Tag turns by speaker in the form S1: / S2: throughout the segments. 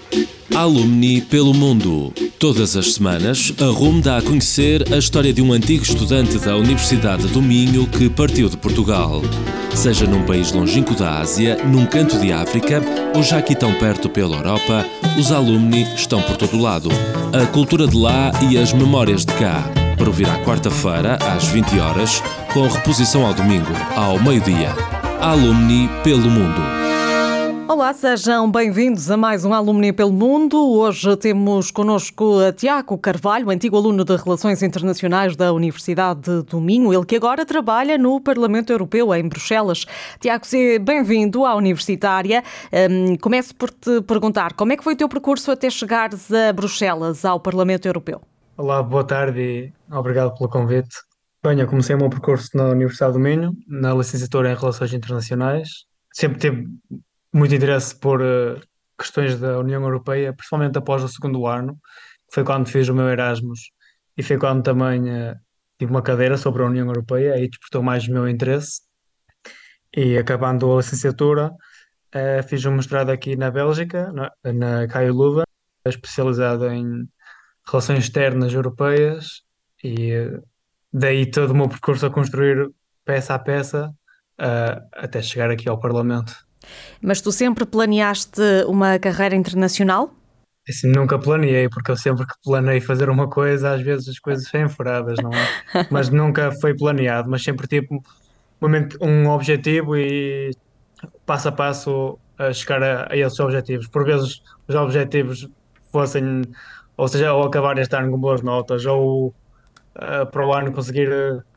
S1: Alumni pelo Mundo. Todas as semanas, a RUM dá a conhecer a história de um antigo estudante da Universidade do Minho que partiu de Portugal. Seja num país longínquo da Ásia, num canto de África ou já aqui tão perto pela Europa, os alumni estão por todo lado. A cultura de lá e as memórias de cá. Para ouvir à quarta-feira, às 20 horas, com reposição ao domingo, ao meio-dia. Alumni pelo Mundo.
S2: Olá, sejam bem-vindos a mais um Alumni pelo Mundo. Hoje temos connosco Tiago Carvalho, antigo aluno de Relações Internacionais da Universidade do Minho, ele que agora trabalha no Parlamento Europeu, em Bruxelas. Tiago, seja bem-vindo à Universitária. Começo por te perguntar, como é que foi o teu percurso até chegares a Bruxelas, ao Parlamento Europeu?
S3: Olá, boa tarde e obrigado pelo convite. Bem, eu comecei o meu percurso na Universidade do Minho, na licenciatura em Relações Internacionais. Sempre tive muito interesse por questões da União Europeia, principalmente após o segundo ano, que foi quando fiz o meu Erasmus e foi quando também tive uma cadeira sobre a União Europeia, aí despertou mais o meu interesse. E acabando a licenciatura, fiz um mestrado aqui na Bélgica, na KU Leuven, especializado em relações externas europeias e daí todo o meu percurso a construir peça a peça até chegar aqui ao Parlamento.
S2: Mas tu sempre planeaste uma carreira internacional?
S3: Assim, nunca planeei, porque eu sempre que planei fazer uma coisa, às vezes as coisas saem furadas, não é? Mas nunca foi planeado, mas sempre tive um objetivo e passo a passo a chegar a esses objetivos. Por vezes os objetivos fossem, ou seja, ou acabar este ano com boas notas, ou para o ano conseguir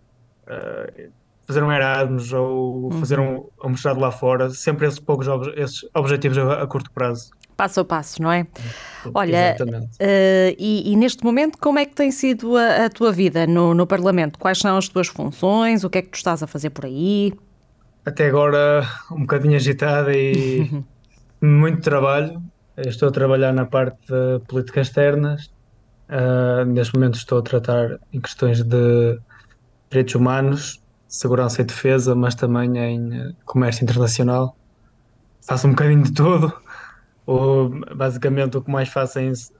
S3: fazer um Erasmus, ou fazer um mestrado lá fora, sempre esses poucos esses objetivos a curto prazo.
S2: Passo a passo, não é?
S3: Sim,
S2: Olha,
S3: exatamente.
S2: E neste momento como é que tem sido a tua vida no Parlamento? Quais são as tuas funções? O que é que tu estás a fazer por aí?
S3: Até agora um bocadinho agitada e muito trabalho. Eu estou a trabalhar na parte de políticas externas. Neste momento estou a tratar em questões de direitos humanos, segurança e defesa, mas também em comércio internacional. Faço um bocadinho de tudo. Basicamente o que mais faço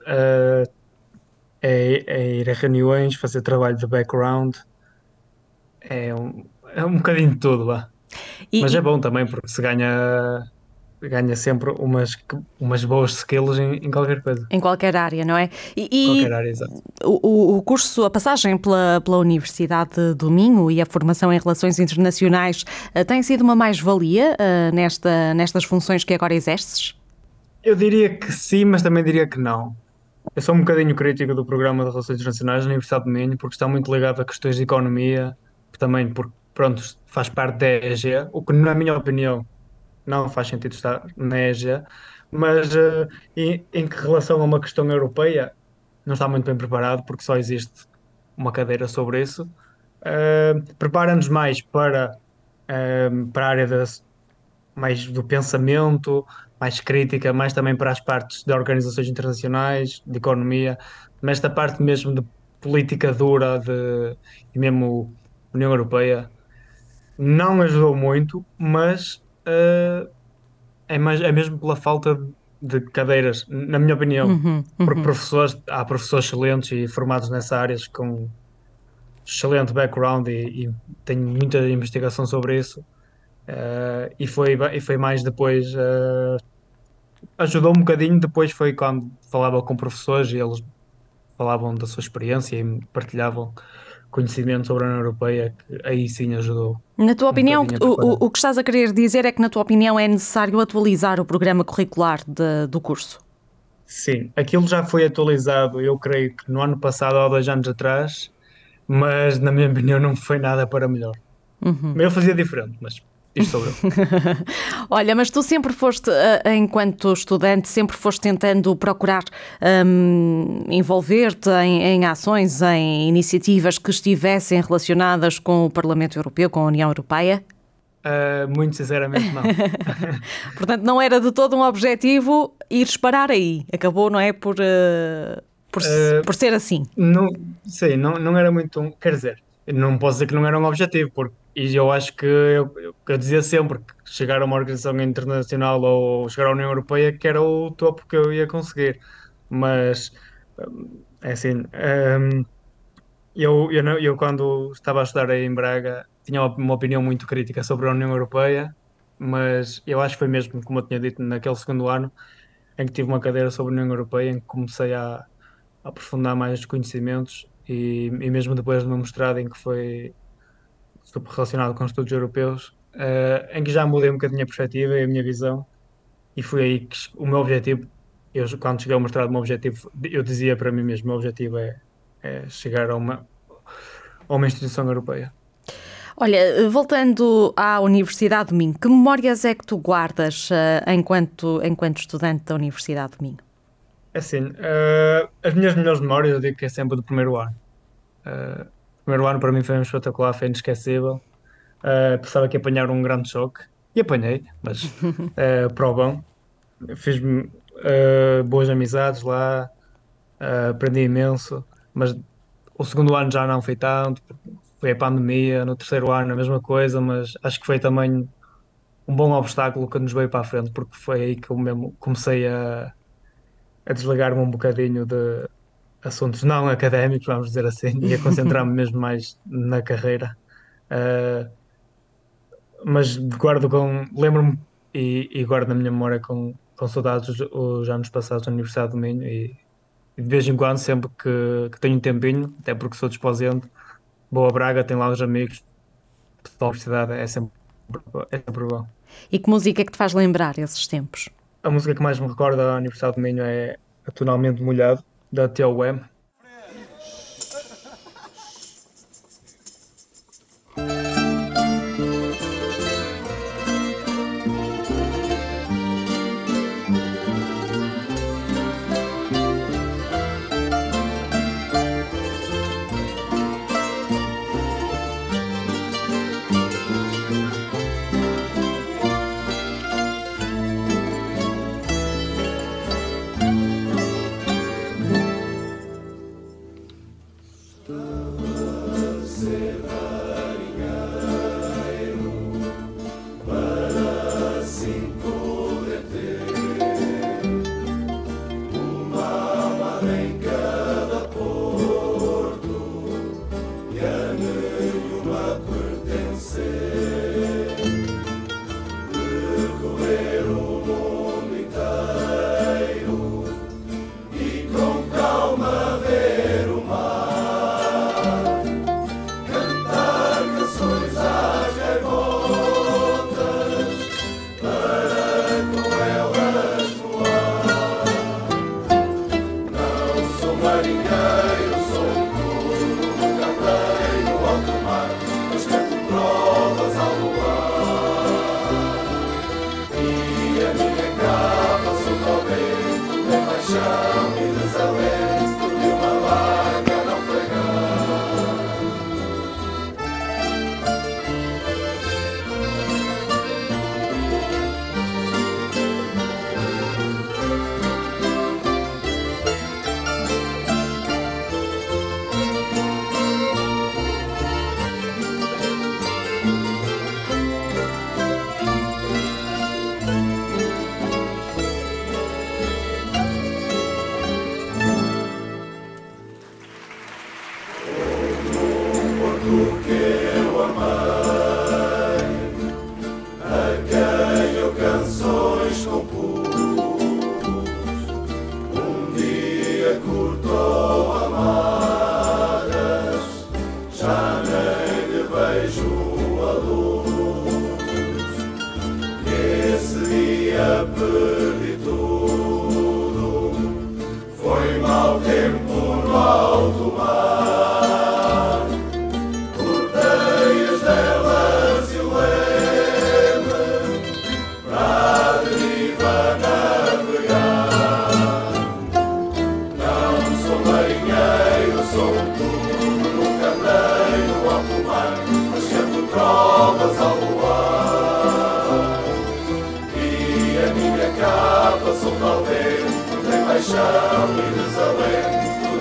S3: é ir a reuniões, fazer trabalho de background. É um bocadinho de tudo, vá. Mas é bom também porque se ganha sempre umas boas skills em qualquer coisa.
S2: Em qualquer área, não é?
S3: Qualquer área, exato.
S2: O curso, a passagem pela Universidade do Minho e a formação em Relações Internacionais tem sido uma mais-valia nestas funções que agora exerces?
S3: Eu diria que sim, mas também diria que não. Eu sou um bocadinho crítico do programa de Relações Internacionais na Universidade do Minho porque está muito ligado a questões de economia, também porque, pronto, faz parte da EG, o que, na minha opinião, não faz sentido estar na EG, mas em que relação a uma questão europeia, não está muito bem preparado, porque só existe uma cadeira sobre isso. Prepara-nos mais para a área mais do pensamento, mais crítica, mais também para as partes de organizações internacionais, de economia, mas esta parte mesmo de política dura e mesmo União Europeia não ajudou muito, mas é mesmo pela falta de cadeiras, na minha opinião, porque há professores excelentes e formados nessa área com excelente background e tenho muita investigação sobre isso. E foi mais depois, ajudou um bocadinho. Depois foi quando falava com professores e eles falavam da sua experiência e partilhavam conhecimento sobre a União Europeia, que aí sim ajudou.
S2: Na tua opinião,
S3: bocadinho a preparar.
S2: o que estás a querer dizer é que, na tua opinião, é necessário atualizar o programa curricular do curso?
S3: Sim, aquilo já foi atualizado, eu creio que no ano passado ou há 2 anos atrás, mas na minha opinião não foi nada para melhor. Eu fazia diferente, mas isto sou eu.
S2: Olha, mas tu sempre foste, enquanto estudante, sempre foste tentando procurar envolver-te em ações, em iniciativas que estivessem relacionadas com o Parlamento Europeu, com a União Europeia?
S3: Muito sinceramente, não.
S2: Portanto, não era de todo um objetivo ires parar aí. Acabou, não é? Por ser assim.
S3: Não sei, não era muito. Quer dizer, não posso dizer que não era um objetivo, porque e eu acho que eu dizia sempre que chegar a uma organização internacional ou chegar à União Europeia que era o topo que eu ia conseguir. Mas é assim, eu quando estava a estudar aí em Braga tinha uma opinião muito crítica sobre a União Europeia, mas eu acho que foi mesmo, como eu tinha dito, naquele segundo ano em que tive uma cadeira sobre a União Europeia, em que comecei a aprofundar mais os conhecimentos e mesmo depois do meu mestrado em que foi super relacionado com estudos europeus, em que já mudei um bocadinho a perspectiva e a minha visão, e foi aí que o meu objetivo, quando cheguei ao mestrado, o meu objetivo, eu dizia para mim mesmo, o meu objetivo é chegar a uma instituição europeia.
S2: Olha, voltando à Universidade do Minho, que memórias é que tu guardas enquanto estudante da Universidade do Minho?
S3: É assim, as minhas melhores memórias eu digo que é sempre do primeiro ano. O primeiro ano para mim foi um espetacular, foi inesquecível. Pensava que ia apanhar um grande choque, e apanhei, mas para o bom. Fiz boas amizades lá, aprendi imenso, mas o segundo ano já não foi tanto, porque foi a pandemia, no terceiro ano a mesma coisa, mas acho que foi também um bom obstáculo que nos veio para a frente, porque foi aí que eu mesmo comecei a desligar-me um bocadinho de assuntos não académicos, vamos dizer assim, e a concentrar-me mesmo mais na carreira. Uh, mas lembro-me e guardo na minha memória com saudades os anos passados na Universidade do Minho e de vez em quando, sempre que tenho um tempinho, até porque sou desposente, vou a Braga, tenho lá os amigos, da universidade, é sempre bom.
S2: E que música é que te faz lembrar esses tempos?
S3: A música que mais me recorda da Universidade do Minho é Tonalmente Molhado, da T.O.M.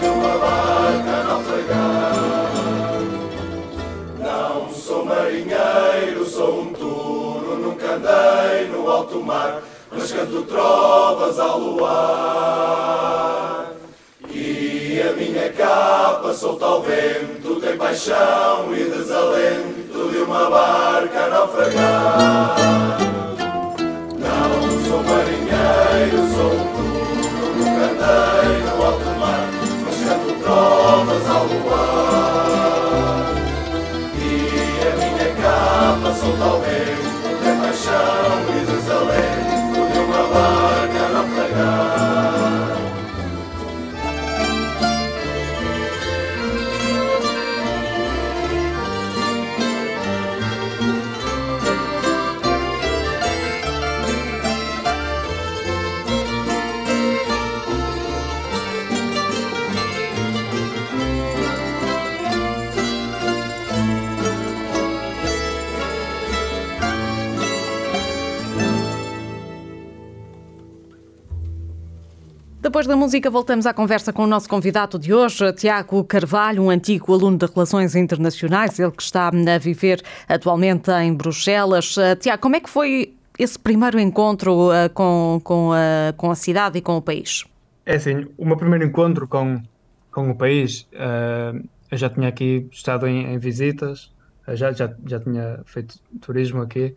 S4: Não sou marinheiro. alto mar, mas canto trovas ao luar. E a minha capa solta ao vento tem paixão e desalento de uma barca a naufragar. Não sou marinheiro, sou um turco, nunca andei no alto mar, mas canto trovas ao luar. E a minha capa solta ao vento tem paixão e desalento de uma barca a naufragar.
S2: Depois da música, voltamos à conversa com o nosso convidado de hoje, Tiago Carvalho, um antigo aluno de Relações Internacionais, ele que está a viver atualmente em Bruxelas. Tiago, como é que foi esse primeiro encontro com a cidade e com o país?
S3: É assim, o meu primeiro encontro com o país, eu já tinha aqui estado em visitas, já tinha feito turismo aqui,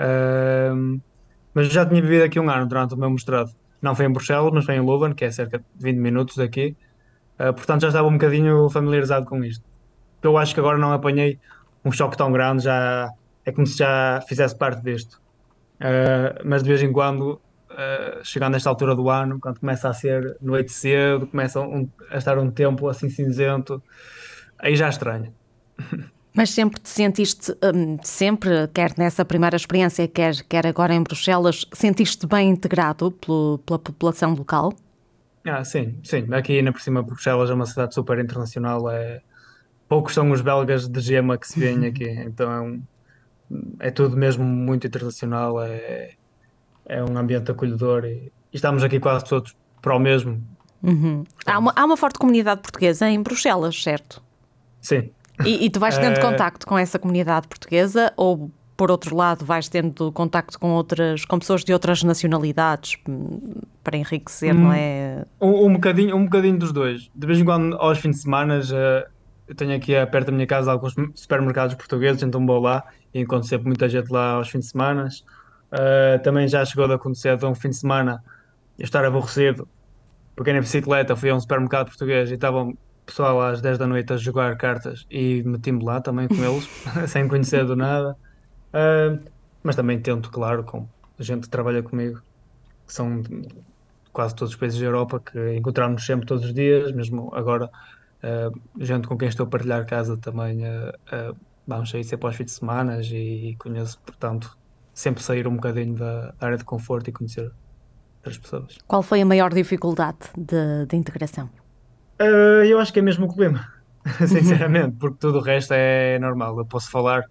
S3: mas já tinha vivido aqui um ano durante o meu mestrado. Não foi em Bruxelas, mas foi em Leuven, que é cerca de 20 minutos daqui. Portanto, já estava um bocadinho familiarizado com isto. Eu acho que agora não apanhei um choque tão grande, já é como se já fizesse parte disto. Mas de vez em quando, chegando a esta altura do ano, quando começa a ser noite cedo, começa a estar um tempo assim cinzento, aí já estranho.
S2: Mas sempre te sentiste, sempre, quer nessa primeira experiência, quer agora em Bruxelas, sentiste bem integrado pela população local?
S3: Sim. Aqui ainda por cima, Bruxelas é uma cidade super internacional. Poucos são os belgas de gema que se vêem aqui. Então é tudo mesmo muito internacional. É um ambiente acolhedor e estamos aqui quase todos para o mesmo.
S2: Uhum. Há uma forte comunidade portuguesa em Bruxelas, certo?
S3: Sim.
S2: E tu vais tendo contacto com essa comunidade portuguesa ou, por outro lado, vais tendo contacto com pessoas de outras nacionalidades para enriquecer, não é?
S3: Um bocadinho dos dois. De vez em quando, aos fins de semana, eu tenho aqui perto da minha casa alguns supermercados portugueses, então vou lá e encontro sempre muita gente lá aos fins de semana. Também já chegou de acontecer de um fim de semana eu estar aborrecido, peguei na bicicleta, fui a um supermercado português e estava um pessoal às 10 da noite a jogar cartas e meti-me lá também com eles, sem conhecer do nada. Uh, mas também tento, claro, com a gente que trabalha comigo, que são de quase todos os países da Europa, que encontramos sempre todos os dias, mesmo agora, gente com quem estou a partilhar casa também, vamos sair sempre aos fins de semana e conheço, portanto, sempre sair um bocadinho da área de conforto e conhecer outras pessoas.
S2: Qual foi a maior dificuldade de integração?
S3: Eu acho que é mesmo o clima, sinceramente, porque tudo o resto é normal. Eu posso falar,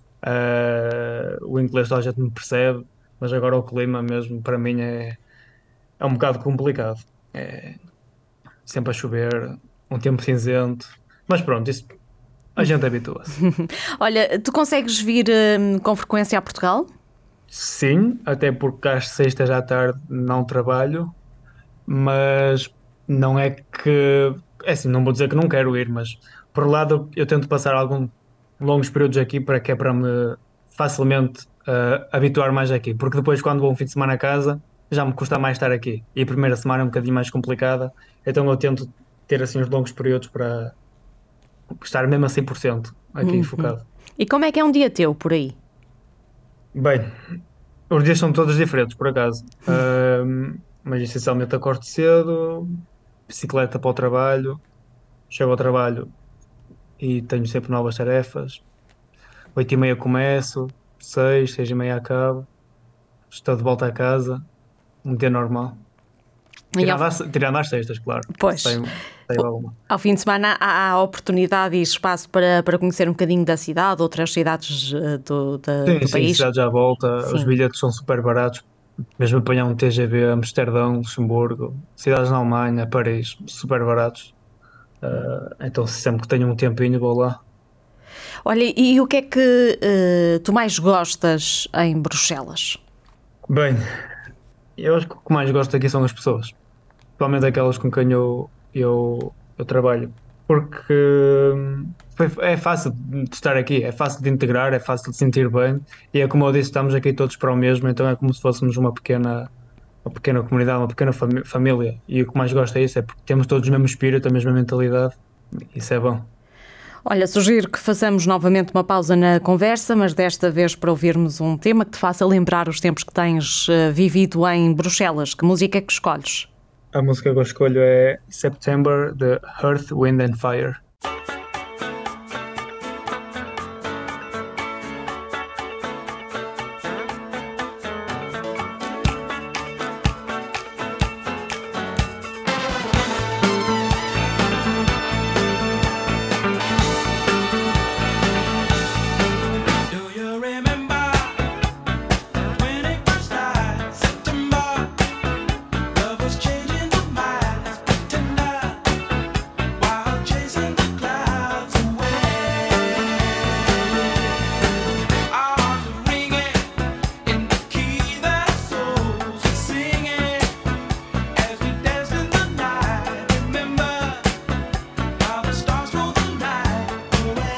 S3: o inglês toda a gente me percebe, mas agora o clima mesmo para mim é um bocado complicado. É sempre a chover, um tempo cinzento, mas pronto, isso a gente habitua-se.
S2: Olha, tu consegues vir com frequência a Portugal?
S3: Sim, até porque às sextas à tarde não trabalho, mas não é que. É assim, não vou dizer que não quero ir, mas por um lado eu tento passar alguns longos períodos aqui para que é para me facilmente habituar mais aqui, porque depois quando vou um fim de semana a casa já me custa mais estar aqui e a primeira semana é um bocadinho mais complicada, então eu tento ter assim uns longos períodos para estar mesmo a 100% aqui focado.
S2: E como é que é um dia teu por aí?
S3: Bem, os dias são todos diferentes, por acaso. Mas essencialmente acordo cedo, bicicleta para o trabalho, chego ao trabalho e tenho sempre novas tarefas. 8h30 começo, 6h30 acabo, estou de volta a casa, um dia normal. Tirando às sextas, claro.
S2: Pois.
S3: Tem alguma.
S2: Ao fim de semana há oportunidade e espaço para conhecer um bocadinho da cidade, outras cidades do país.
S3: Sim, cidades à volta,
S2: Sim.
S3: os bilhetes são super baratos, mesmo apanhar um TGV, Amsterdão, Luxemburgo, cidades na Alemanha, Paris, super baratos. Então sempre que tenho um tempinho vou lá.
S2: Olha, e o que é que tu mais gostas em Bruxelas?
S3: Bem, eu acho que o que mais gosto aqui são as pessoas, principalmente aquelas com quem eu trabalho, porque é fácil de estar aqui, é fácil de integrar, é fácil de sentir bem, e é como eu disse, estamos aqui todos para o mesmo, então é como se fôssemos uma pequena comunidade, uma pequena família, e o que mais gosto é isso, é porque temos todos o mesmo espírito, a mesma mentalidade, isso é bom.
S2: Olha, sugiro que façamos novamente uma pausa na conversa, mas desta vez para ouvirmos um tema que te faça lembrar os tempos que tens vivido em Bruxelas. Que música é que escolhes?
S3: A música que eu escolho é September, de Earth, Wind and Fire.
S4: Do you remember when it first started? September, love was changing the minds, tender, while chasing the clouds away. Our hearts were ringing in the key that our souls were singing as we danced in the night. Remember how the stars stole the night away.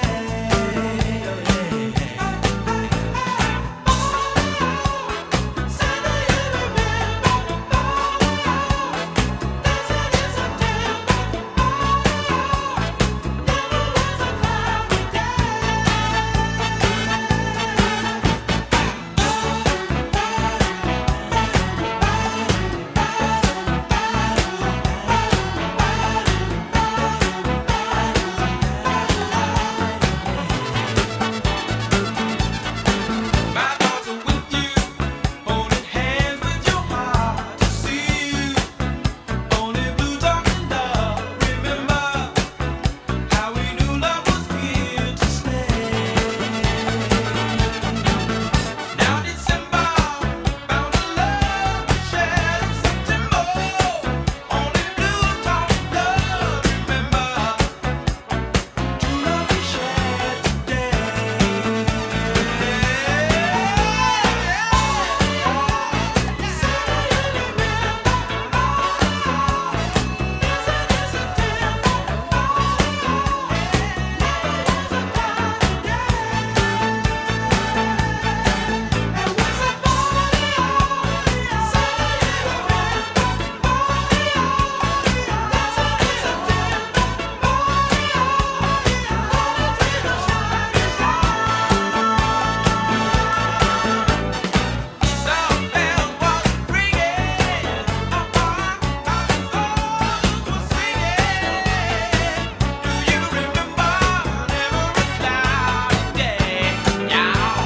S4: My thoughts are with you, holding hands with your heart to see you. Only blue talking love. Remember how we knew love was here to stay. Now December found a love we shared in September. Only blue talking love. Remember true love we shared today. Some bell was ringing, our souls were singing. Do you remember never a cloudy day? Yeah.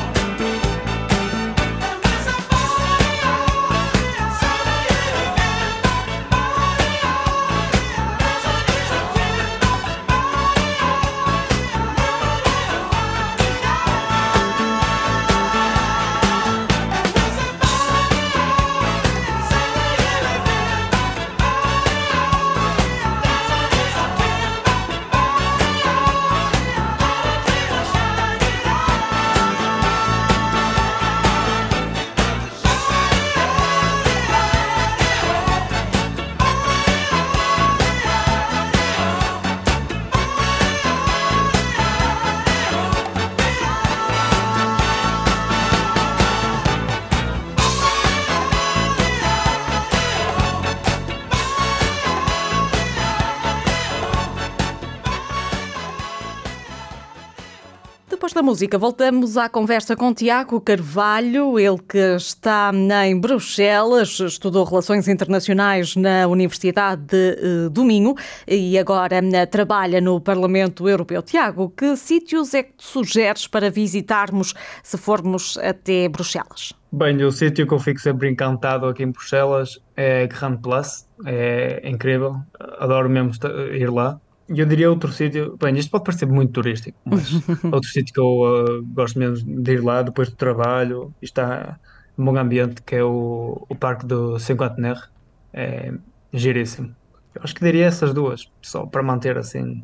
S2: Depois da música, voltamos à conversa com Tiago Carvalho, ele que está em Bruxelas, estudou Relações Internacionais na Universidade do Minho e agora trabalha no Parlamento Europeu. Tiago, que sítios é que tu sugeres para visitarmos se formos até Bruxelas?
S3: Bem, o sítio que eu fico sempre encantado aqui em Bruxelas é Grand Place, é incrível, adoro mesmo ir lá. E eu diria outro sítio, bem, isto pode parecer muito turístico, mas outro sítio que eu gosto mesmo de ir lá depois do trabalho, e está um bom ambiente, que é o Parque do Cinquantenaire, é giríssimo. Eu acho que diria essas duas, só para manter assim.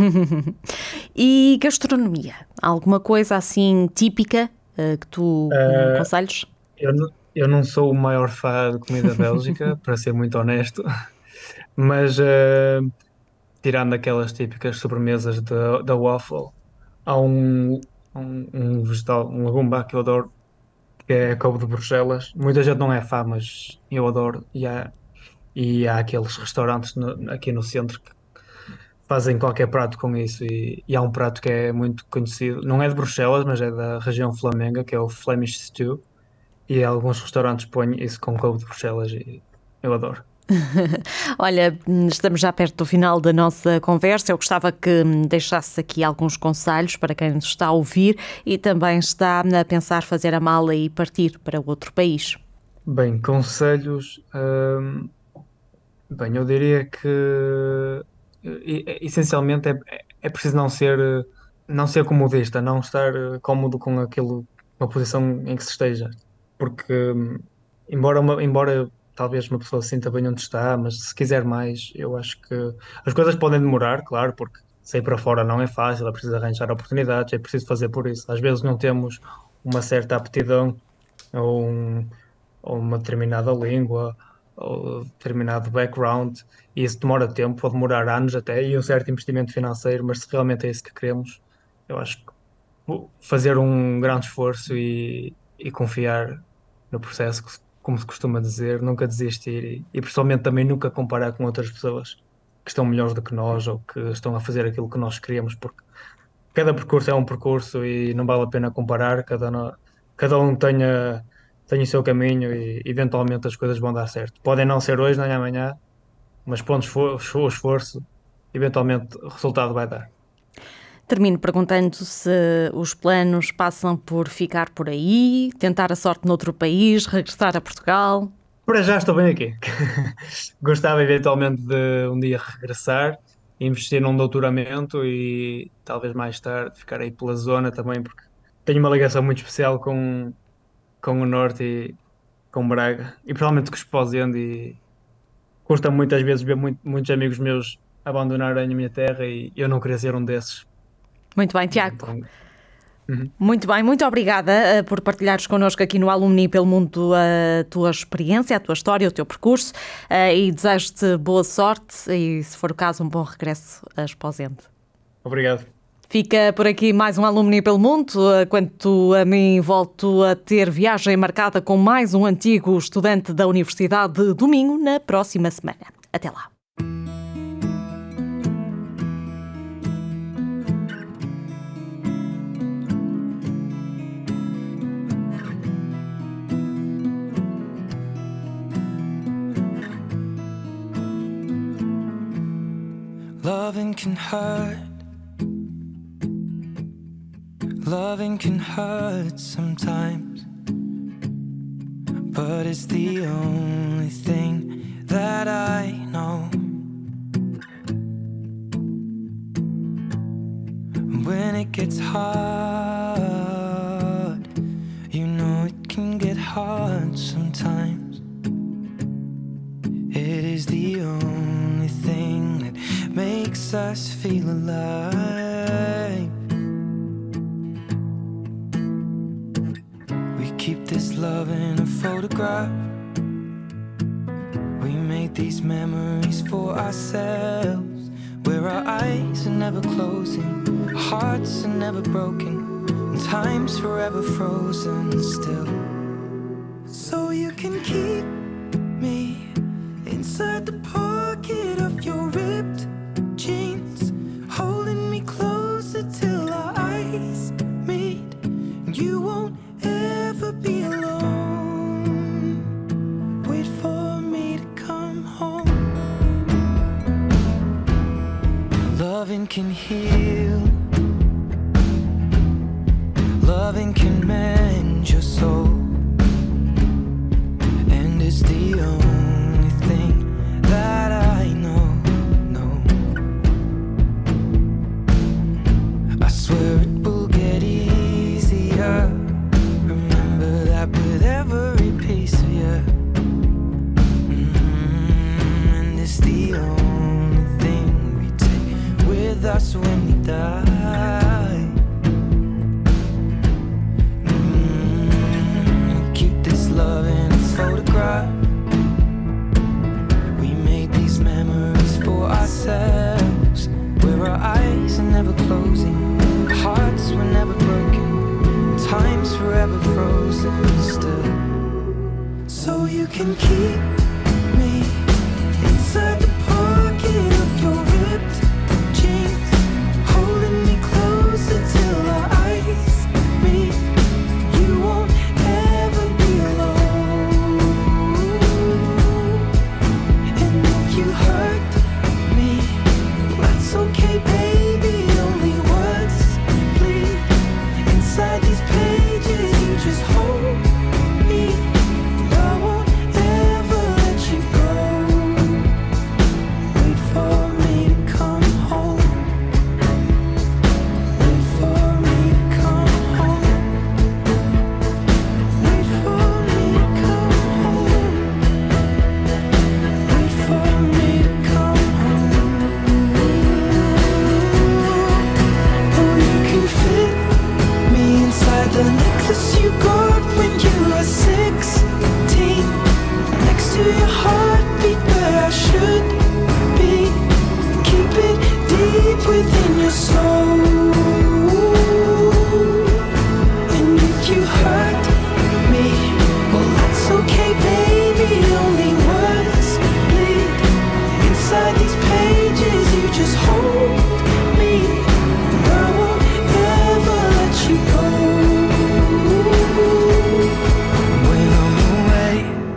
S2: E gastronomia? Alguma coisa assim típica que tu aconselhes?
S3: Eu, Eu não sou o maior fã de comida bélgica, para ser muito honesto, mas tirando aquelas típicas sobremesas da waffle, há um vegetal, um legume lá que eu adoro, que é a couve de Bruxelas. Muita gente não é fã, mas eu adoro. E há aqueles restaurantes aqui no centro que fazem qualquer prato com isso. E há um prato que é muito conhecido, não é de Bruxelas, mas é da região flamenga, que é o Flemish Stew. E alguns restaurantes põem isso com couve de Bruxelas e eu adoro.
S2: Olha, estamos já perto do final da nossa conversa. Eu gostava que me deixasse aqui alguns conselhos para quem nos está a ouvir e também está a pensar fazer a mala e partir para outro país.
S3: Bem, conselhos. Bem, eu diria que essencialmente é preciso não ser comodista, não estar cómodo com aquilo, com a posição em que se esteja. Porque, embora talvez uma pessoa se sinta bem onde está, mas se quiser mais, eu acho que as coisas podem demorar, claro, porque sair para fora não é fácil, é preciso arranjar oportunidades, é preciso fazer por isso. Às vezes não temos uma certa aptidão ou, ou uma determinada língua ou determinado background, e isso demora tempo, pode demorar anos até, e um certo investimento financeiro, mas se realmente é isso que queremos, eu acho que fazer um grande esforço e confiar no processo, como se costuma dizer, nunca desistir e principalmente também nunca comparar com outras pessoas que estão melhores do que nós ou que estão a fazer aquilo que nós queríamos, porque cada percurso é um percurso e não vale a pena comparar, cada um tenha o seu caminho e eventualmente as coisas vão dar certo. Podem não ser hoje nem amanhã, mas pondo o esforço, eventualmente o resultado vai dar.
S2: Termino perguntando se os planos passam por ficar por aí, tentar a sorte noutro país, regressar a Portugal.
S3: Para já estou bem aqui. Gostava eventualmente de um dia regressar, investir num doutoramento e talvez mais tarde ficar aí pela zona também, porque tenho uma ligação muito especial com o Norte e com Braga, e provavelmente com Esposende, e custa muitas vezes ver muitos amigos meus abandonarem a minha terra e eu não queria ser um desses.
S2: Muito bem, Tiago.
S3: Então, uhum.
S2: Muito bem, muito obrigada por partilhares connosco aqui no Alumni pelo Mundo a tua experiência, a tua história, o teu percurso, e desejo-te boa sorte e, se for o caso, um bom regresso a Esposende.
S3: Obrigado.
S2: Fica por aqui mais um Alumni pelo Mundo. Quanto a mim, volto a ter viagem marcada com mais um antigo estudante da Universidade do Minho na próxima semana. Até lá.
S5: Loving can hurt. Loving can hurt sometimes, but it's the only thing that I know. When it gets hard, you know it can get hard sometimes. It is the only thing that makes us feel alive. We keep this love in a photograph. We made these memories for ourselves, where our eyes are never closing, our hearts are never broken, and time's forever frozen still. So you can keep me inside the pocket of your ripped jeans, holding me closer till our eyes meet. You won't ever be alone. Wait for me to come home. Loving can heal. Loving can mend your soul. And it's the only thing that I know. I swear it will get easier. Remember that with every piece of you. And it's the only thing we take with us when we die. We keep this love in can keep me inside the pocket of your ripped jeans, holding me closer till our eyes meet. You won't ever be alone. And if you hurt me, that's okay, baby. Only words bleed inside these pages. You just hold me. I won't ever let you go. Wait for me to come home. Wait for me to come home. Wait for me to come home. Wait for me to come home. Oh, you can fit me inside the necklace you got when you were 16, next to your heartbeat where I should be. Keep it deep within your soul. And if you hurt me, well, that's okay, baby. Only words bleed inside these pages. You just hold me. I won't ever let you go. When I'm away,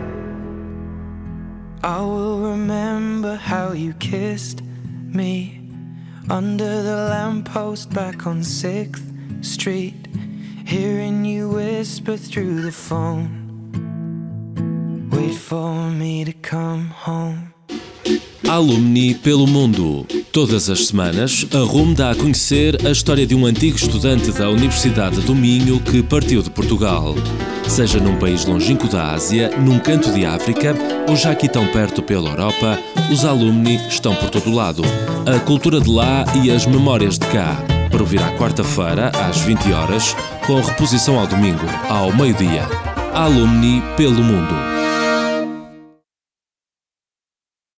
S5: I will remember how you kissed me under the lamppost back on 6th Street, hearing you whisper through the phone. Wait for me to come home.
S1: Alumni pelo mundo. Todas as semanas, a RUM dá a conhecer a história de um antigo estudante da Universidade do Minho que partiu de Portugal. Seja num país longínquo da Ásia, num canto de África ou já aqui tão perto pela Europa, os alumni estão por todo lado. A cultura de lá e as memórias de cá. Para ouvir à quarta-feira, às 20 horas, com reposição ao domingo, ao meio-dia. Alumni pelo mundo.